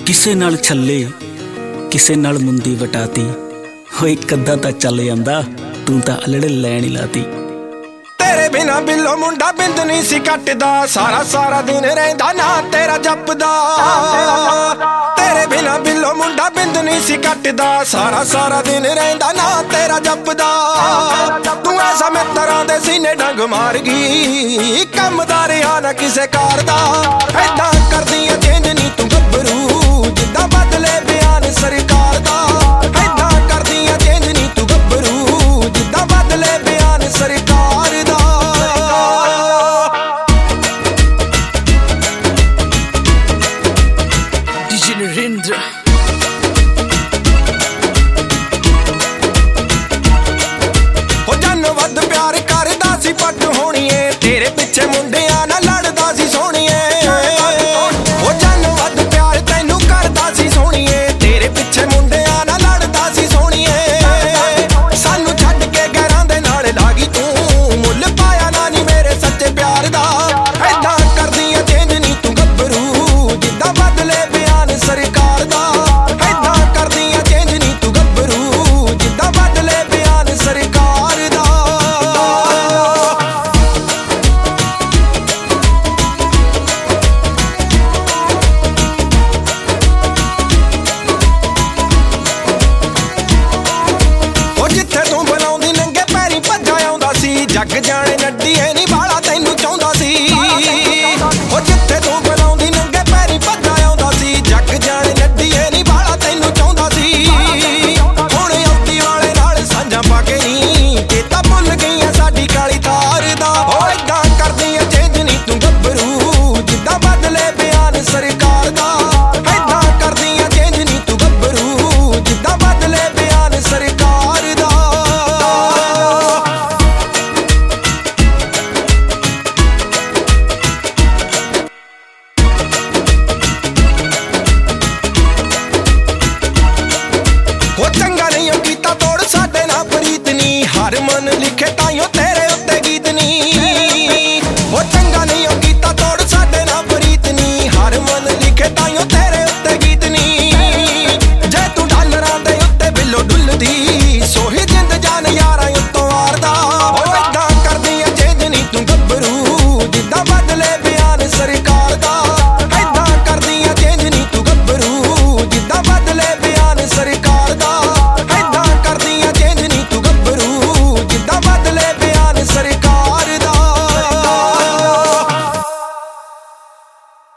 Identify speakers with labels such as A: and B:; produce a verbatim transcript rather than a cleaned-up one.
A: ਕਿਸੇ ਨਾਲ ਛੱਲੇ ਕਿਸੇ ਨਾਲ ਮੁੰਦੀ ਵਟਾਤੀ ਹੋਏ ਕੱਦਾ ਤਾਂ ਚੱਲ ਜਾਂਦਾ ਤੂੰ ਤਾਂ ਅਲੜੇ ਲੈਣ ਹੀ ਲਾਤੀ।
B: तेरे बिना बिल्लो मुंडा बिंद नहीं सी कटदा सारा सारा दिन रहिंदा ना तेरा जपदा। तेरे बिना बिल्लो मुंडा बिंद नहीं सी कटदा सारा सारा दिन रहिंदा ना तेरा जपदा। तू ऐसा मित्तरां दे सीने डंग मार गई कम दा रिहा ना किसे कार दा ऐदां करदी